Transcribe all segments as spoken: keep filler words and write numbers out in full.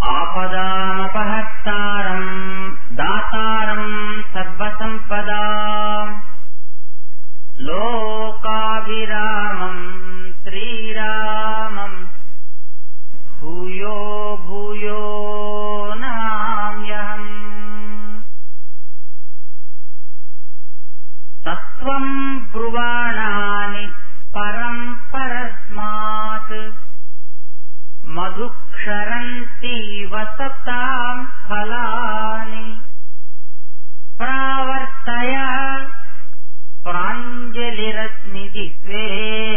ఆపదామపహర్తారం దాతారం సర్వసంపదా లోకాభిరామం శ్రీరామం భూయో భూయో నమామ్యహం. తత్వం బ్రువాణాని పరం పరస్మాత్ మధుక్షరంతి వసతాం ఫలాని ప్రావర్తయ ప్రాంజలిరస్మి దివ్యే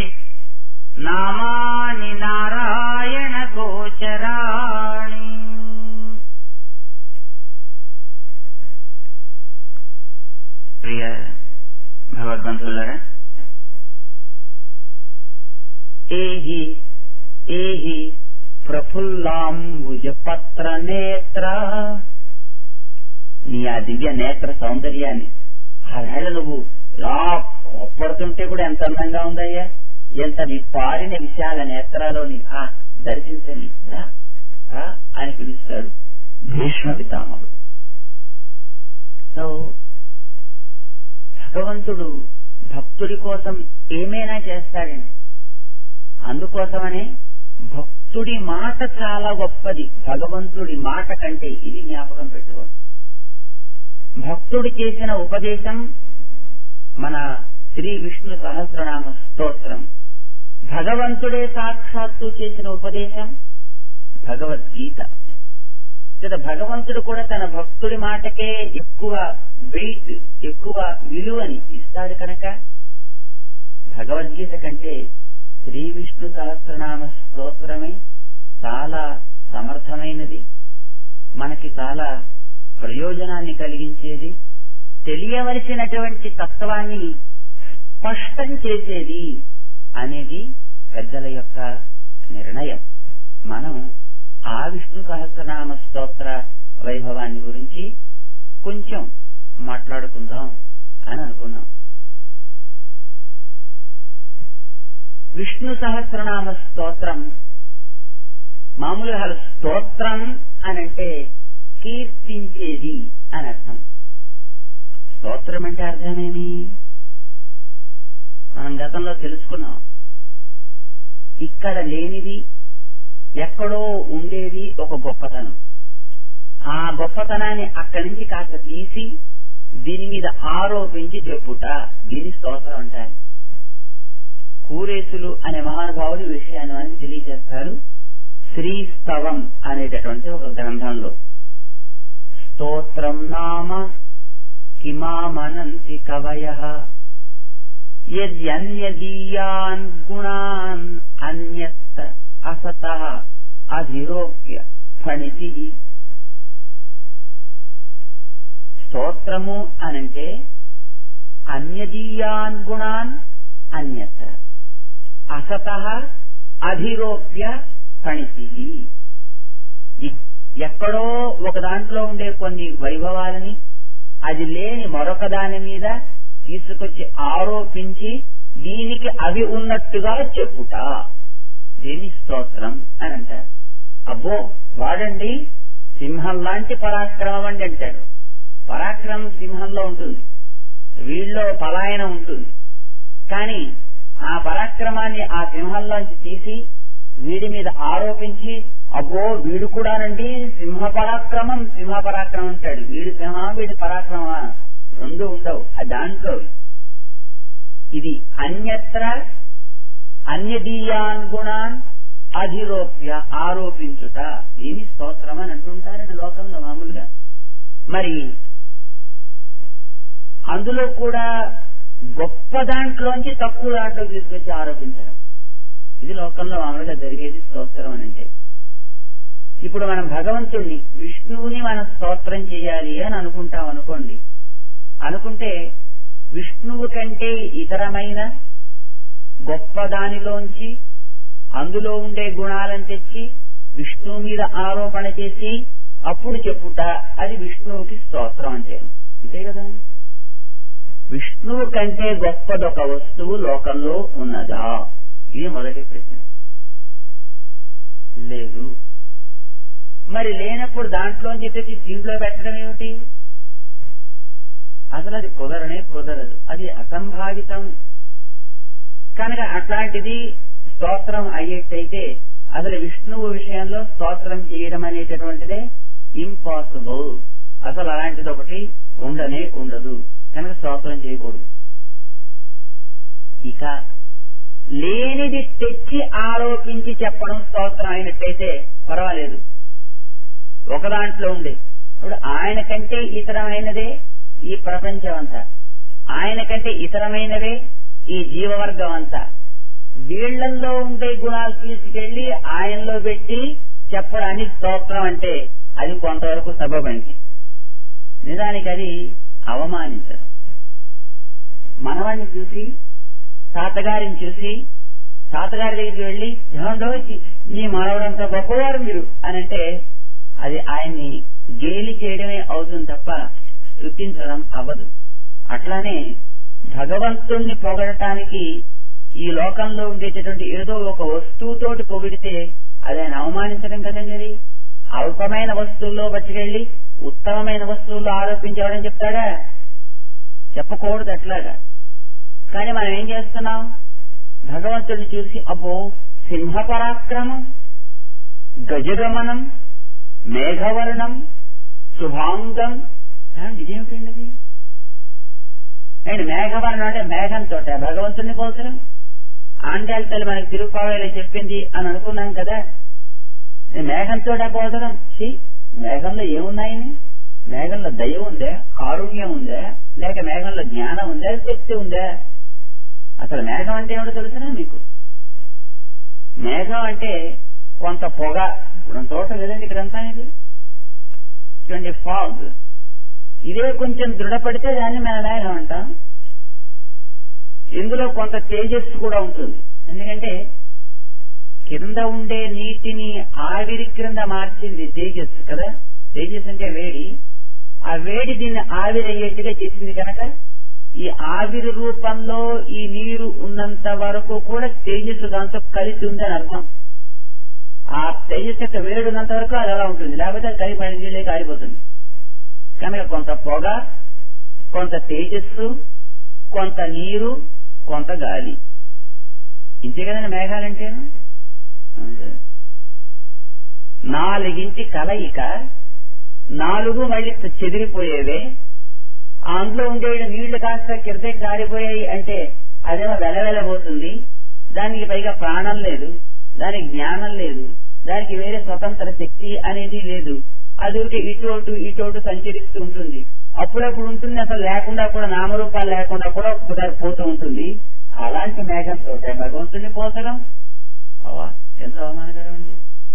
నామాని నారాయణ గోచరాణి. ప్రియ భగవద్బంధువులారా, ఏహి ఏహి ప్రఫుల్లాంబుజ పత్ర నేత్ర, నీ ఆ దివ్య నేత్ర సౌందర్యాన్ని ఆ వేళ నువ్వు ఇలా కోప్పడుతుంటే కూడా ఎంత అందంగా ఉందయ్యా, ఎంత నీ పారిన విశాల నేత్రాలోని ఆ దర్శించని అని పిలుస్తాడు భీష్మ పితామహుడు. సో భగవంతుడు భక్తుడి కోసం ఏమైనా చేస్తాడండి. అందుకోసమనే భక్తుడి మాట చాలా గొప్పది. భగవంతుడి మాట కంటే ఇది జ్ఞాపకం పెట్టుకోండి. భక్తుడు చేసిన ఉపదేశం మన శ్రీ విష్ణు సహస్రనామ స్తోత్రం. భగవంతుడే సాక్షాత్తు చేసిన ఉపదేశం భగవద్గీత. కదా, భగవంతుడు కూడా తన భక్తుడి మాటకే ఎక్కువ వెయిట్, ఎక్కువ విలువని ఇస్తాడు కనుక భగవద్గీత కంటే శ్రీ విష్ణు సహస్రనామ స్తోత్రమే చాలా సమర్థమైనది, మనకి చాలా ప్రయోజనాన్ని కలిగించేది, తెలియవలసినటువంటి తత్వాన్ని స్పష్టం చేసేది అనేది పెద్దల యొక్క నిర్ణయం. మనం ఆ విష్ణు సహస్రనామ స్తోత్ర వైభవాన్ని గురించి కొంచెం మాట్లాడుకుందాం అని అనుకున్నాం. విష్ణు సహస్రనామ స్తోత్రం మామూలుగా స్తోత్రం అనంటే కీర్తించేది అని అర్థం. స్తోత్రం అంటే అర్థమేమి మనం గతంలో తెలుసుకున్నాం. ఇక్కడ లేనిది ఎక్కడో ఉండేది ఒక గొప్పతనం. ఆ గొప్పతనాన్ని అక్కడి నుంచి కాస్త తీసి దీని మీద ఆరోపించి చెప్పుట, దీని స్తోత్రం అంటారు. కూరేసులు అనే మహానుభావుడు విషయాన్ని మనకి తెలియజేస్తారు శ్రీస్తవం అనేటటువంటి ఒక గ్రంథంలో. స్తోత్రం నామ కిమామనంతి కవయః యద్యన్యదీయాన్ గుణాన్ అన్యత్ అసతః అధిరోప్య ఫణితి. స్తోత్రము అనంటే అన్యదీయాన్ గుణాన్ అన్యత్ అసతః అధిరోప్య ఫణితి. ఎక్కడో ఒక దాంట్లో ఉండే కొన్ని వైభవాలని అది లేని మరొక దాని మీద తీసుకొచ్చి ఆరోపించి దీనికి అవి ఉన్నట్టుగా చెప్పుట, దీని స్తోత్రం అని అంటారు. అబ్బో వాడండి సింహం లాంటి పరాక్రమం అండి అంటాడు. పరాక్రమం సింహంలో ఉంటుంది, వీళ్ళలో పలాయనం ఉంటుంది. కానీ ఆ పరాక్రమాన్ని ఆ సింహంలోంచి తీసి వీడి మీద ఆరోపించి అబ్బో వీడు కూడానండి సింహ పరాక్రమం సింహ పరాక్రమం అంటాడు. వీడి సింహ వీడి పరాక్రమా రెండు ఉండవు దాంట్లో. ఇది అన్యత్ర అన్యదీయాన్ గుణాన్ అధిరోప్య ఆరోపించుట, దీని స్తోత్రం అని అంటుంటారండి లోకంలో మామూలుగా. మరి అందులో కూడా గొప్ప దాంట్లోంచి తక్కువ దాంట్లో తీసుకొచ్చి ఆరోపించడం, ఇది లోకంలో మామూలుగా జరిగేది స్తోత్రం అని అంటే. ఇప్పుడు మనం భగవంతుణ్ణి విష్ణువుని మనం స్తోత్రం చేయాలి అని అనుకుంటాం అనుకోండి. అనుకుంటే విష్ణువు కంటే ఇతరమైన గొప్ప దానిలోంచి అందులో ఉండే గుణాలను తెచ్చి విష్ణువు మీద ఆరోపణ చేసి అప్పుడు చెప్పుట, అది విష్ణువుకి స్తోత్రం అంటే. అంతే కదా. విష్ణువు కంటే గొప్పదొక వస్తువు లోకంలో ఉన్నదా? ఇది మొదటి ప్రశ్న. లేదు. మరి లేనప్పుడు దాంట్లోంచి తెచ్చి దీంట్లో పెట్టడం ఏమిటి? అసలు అది కుదరనే కుదరదు, అది అసంభావితం. కనుక అట్లాంటిది స్తోత్రం అయ్యేటైతే అసలు విష్ణువు విషయంలో స్తోత్రం చేయడం అనేటటువంటిదే ఇంపాసిబుల్. అసలు అలాంటిది ఒకటి ఉండనే ఉండదు. కనుక స్తోత్రం చేయకూడదు. ఇక లేనిది తెచ్చి ఆరోపించి చెప్పడం స్తోత్రం అయినట్టయితే పర్వాలేదు. ఒక దాంట్లో ఉండే ఇప్పుడు ఆయన కంటే ఇతరమైనదే ఈ ప్రపంచం అంతా, ఆయన కంటే ఇతరమైనవే ఈ జీవవర్గం అంతా. వీళ్లల్లో ఉండే గుణాలు తీసుకెళ్లి ఆయనలో పెట్టి చెప్పడాన్ని స్తోత్రం అంటే అది కొంతవరకు సబబండి. నిజానికి అది అవమానించడం. మనవాడిని చూసి, తాతగారిని చూసి తాతగారి దగ్గరికి వెళ్లి ఏమండోచి మీ మనవడంతా గొప్పవారు మీరు అని అంటే అది ఆయన్ని గేలి చేయడమే అవుతుంది తప్ప స్తుతించడం అవ్వదు. అట్లానే భగవంతుణ్ణి పొగడటానికి ఈ లోకంలో ఉండేటటువంటి ఏదో ఒక వస్తువుతోటి పొగిడితే అది ఆయన అవమానించడం కదండి. అల్పమైన వస్తువుల్లో పట్టుకెళ్లి ఉత్తమమైన వస్తువుల్లో ఆరోపించేవాడని చెప్తాడా? చెప్పకూడదు అట్లాగా. కానీ మనం ఏం చేస్తున్నాం? భగవంతుడిని చూసి అబ్బో సింహ పరాక్రమం, గజగమనం, మేఘవర్ణం, శుభాంగం, ఇదేమిటండి? అండ్ మేఘవర్ణం అంటే మేఘంతో భగవంతుడిని పోల్చడం. ఆండాళ్ళ తల్లి మనకి తిరుపావేలో చెప్పింది అని అనుకున్నాం కదా. మేఘంతో పోల్చడం. మేఘంలో ఏమున్నాయని? మేఘంలో దయ ఉందా, కారుణ్యం ఉందా, లేక మేఘంలో జ్ఞానం ఉందా, శక్తి ఉందా? అసలు మేఘం అంటే ఏమిటో తెలుసునా మీకు? మేఘం అంటే కొంత పొగ. ఇప్పుడు తోట లేదండి ఇక్కడంతా, ఇది ట్వంటీ ఫాగ్. ఇదే కొంచెం దృఢపడితే దాన్ని మన మేఘం అంటాం. ఇందులో కొంత తేజస్సు కూడా ఉంటుంది. ఎందుకంటే కింద ఉండే నీటిని ఆవిరి క్రింద మార్చింది తేజస్సు కదా. తేజస్సు అంటే వేడి. ఆ వేడి దీన్ని ఆవిరి అయ్యేట్టుగా చేసింది కనుక ఈ ఆవిరి రూపంలో ఈ నీరు ఉన్నంత వరకు కూడా తేజస్సు దాంతో కలిసి ఉందని అర్థం. ఆ తేజస్సు యొక్క వేడి ఉన్నంత వరకు అది అలా ఉంటుంది, లేకపోతే అది కలిపి నీళ్ళే కారిపోతుంది. కనుక కొంత పొగ, కొంత తేజస్సు, కొంత నీరు, కొంత గాలి. ఇంతే కదండి మేఘాలంటేను. నాలుగింటి కలయిక, నాలుగు మళ్ళీ చెదిరిపోయేవే. అందులో ఉండే నీళ్లు కాస్త కిందకి జారిపోయాయి అంటే అదేమో వెలవెలబోతుంది. దానికి పైగా ప్రాణం లేదు, దానికి జ్ఞానం లేదు, దానికి వేరే స్వతంత్ర శక్తి అనేది లేదు. అది ఒకటి ఇటోటు ఇటోటు సంచరిస్తూ ఉంటుంది. అప్పుడప్పుడు ఉంటుంది, అసలు లేకుండా కూడా, నామరూపాలు లేకుండా కూడా ఒక్కసారి పోతూ ఉంటుంది. అలాంటి మేఘంతో భగవంతుడిని పోతడం అవా ఎంత అవమానకరం అండి.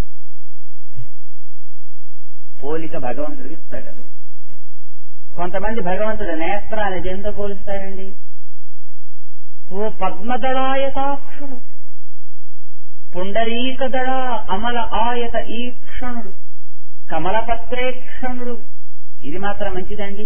పోలిక భగవంతుడికి తగదు. కొంతమంది భగవంతుడి నేత్రాన్ని జంతో పోలుస్తారండి. ఓ పద్మదళాయతాక్షుడు, పుండరీకదళ అమల ఆయత ఈక్షణుడు, కమలపత్రేక్షణుడు. ఇది మాత్రం మంచిదండి.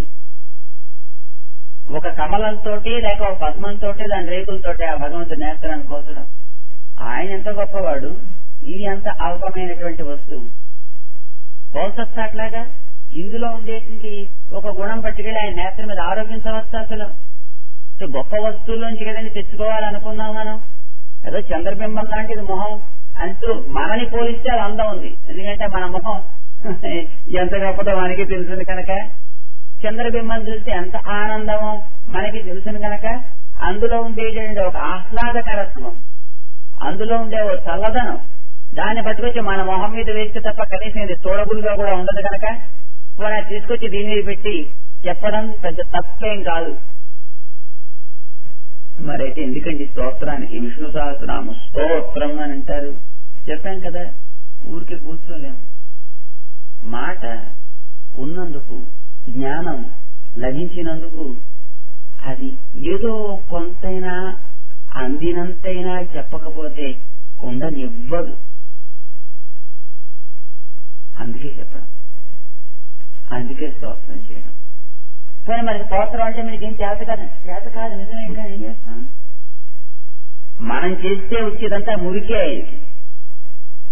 ఒక కమలంతోటి లేక ఒక పద్మంతో దాని రేకులతోటి ఆ భగవంతుడి నేత్రాన్ని పోల్చడం. ఆయన ఎంత గొప్పవాడు, ఇది ఎంత అల్పమైనటువంటి వస్తువు. పోల్చొచ్చా అట్లాగా? ఇందులో ఉండేటువంటి ఒక గుణం పట్టుకెళ్ళి ఆయన నేత్రం మీద ఆరోపించవచ్చు. అసలు గొప్ప వస్తువులోంచి కదండి తెచ్చుకోవాలనుకున్నాం మనం. ఏదో చంద్రబింబం లాంటిది మొహం అంటూ మనని పోలిస్తే అది అందం ఉంది. ఎందుకంటే మన మొహం ఎంత గొప్పదో మనకి తెలుసుంది కనుక, చంద్రబింబం చూస్తే ఎంత ఆనందమో మనకి తెలుసును కనుక, అందులో ఉండేటువంటి ఒక ఆహ్లాదకరత్వం, అందులో ఉండే ఒక చల్లదనం, దాన్ని పట్టుకొచ్చి మన మొహం మీద వేస్తే తప్ప కనీసం ఇది చూడబుల్గా కూడా ఉండదు కనుక మనం తీసుకొచ్చి దీని మీద పెట్టి చెప్పడం పెద్ద తప్పేం కాదు. మరైతే ఎందుకండి స్తోత్రానికి విష్ణు సహస్రనామ స్తోత్రం అని అంటారు? చెప్పాం కదా, ఊరికి కూర్చోలేము. మాట ఉన్నందుకు, జ్ఞానం లభించినందుకు అది ఏదో కొంతైనా అందినంతైనా చెప్పకపోతే ఉండనివ్వదు. అందుకే చెప్పడం, అందుకే స్తోత్రం చేయడం. కానీ మరి స్తోత్రం అంటే మీకేం చేత కాదు, చేత కాదు నిజమే. కానీ ఏం చేస్తాం? మనం చేస్తే వచ్చేదంతా మురికే.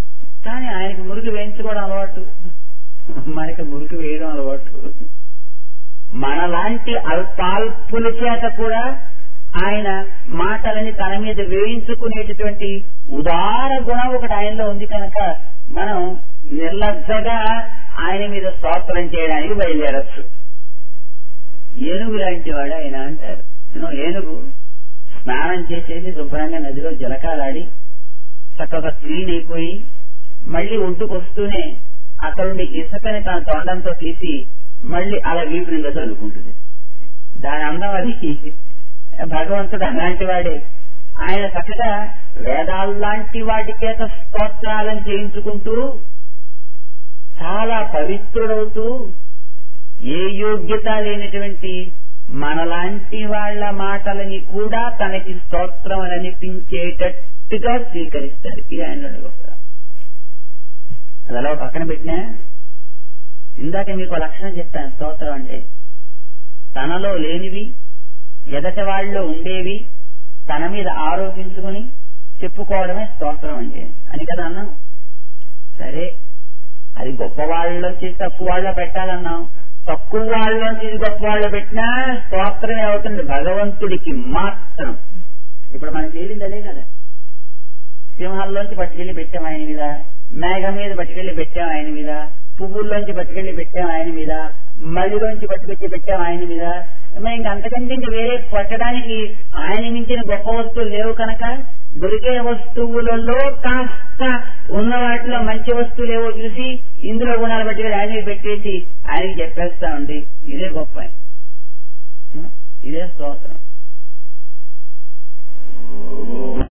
కానీ ఆయనకి మురికి వేయించుకోవడం అలవాటు, మనకి మురికి వేయడం అలవాటు. మనలాంటి అల్పాల్పుల చేత కూడా ఆయన మాటలని తన మీద వేయించుకునేటటువంటి ఉదార గుణం ఒకటి ఆయనలో ఉంది కనుక మనం నిర్లజ్జగా ఆయన మీద స్తోత్రం చేయడానికి బయలుదేరచ్చు. ఏనుగు లాంటి వాడు ఆయన అంటారు. ఏనుగు స్నానం చేసేసి శుభ్రంగా నదిలో జలకాలాడి చక్కగా క్లీన్ అయిపోయి మళ్లీ ఒడ్డుకొస్తూనే అక్కడుండి ఇసుకని తన తొండంతో తీసి మళ్లీ అలా వీపు మీద చల్లుకుంటుంది. దాని అందం అది. భగవంతుడు అలాంటి వాడే. ఆయన చక్కగా వేదాల్లాంటి వాటి చేత స్తోత్రాలను చేయించుకుంటూ చాలా పవిత్రుడవుతూ ఏ యోగ్యత లేనటువంటి మనలాంటి వాళ్ల మాటలని కూడా తనకి స్తోత్రం అని అనిపించేటట్టుగా స్వీకరిస్తాడు. ఇది ఆయన గొప్పతనం. అది అలా పక్కన పెట్టినా ఇందాక మీకు లక్షణం చెప్పాను. స్తోత్రం అంటే తనలో లేనివి ఎదట వాళ్ళలో ఉండేవి తన మీద ఆరోపించుకుని చెప్పుకోవడమే స్తోత్రం అంటే అని కదా అన్నాం. సరే, అది గొప్ప వాళ్ళలోంచి తక్కువ వాళ్ళ పెట్టాలన్నాం. తక్కువ వాళ్ళలోంచి గొప్ప వాళ్ళు పెట్టినా స్తోత్రమే అవుతుంది భగవంతుడికి మాత్రం. ఇప్పుడు మనకి తేలింది అదే కదా. సింహాల్లోంచి పట్టుకెళ్లి పెట్టాం ఆయన మీద, మేఘం మీద పట్టుకెళ్లి పెట్టాం ఆయన మీద, పువ్వుల్లోంచి పట్టుకెళ్లి పెట్టాం ఆయన మీద, మళ్ళీలోంచి పట్టుకొచ్చి పెట్టాం ఆయన మీద. ఇంక అంతకంటే ఇంక వేరే పట్టడానికి ఆయన మించిన గొప్ప వస్తువులు లేవు కనుక దొరికే వస్తువులలో కాస్త ఉన్న వాటిలో మంచి వస్తువులు ఏవో చూసి ఇందులో గుణాలు బట్టి ఆయన పెట్టేసి ఆయనకి చెప్పేస్తా ఉంది. ఇదే గొప్ప, ఇదే స్తోత్రం.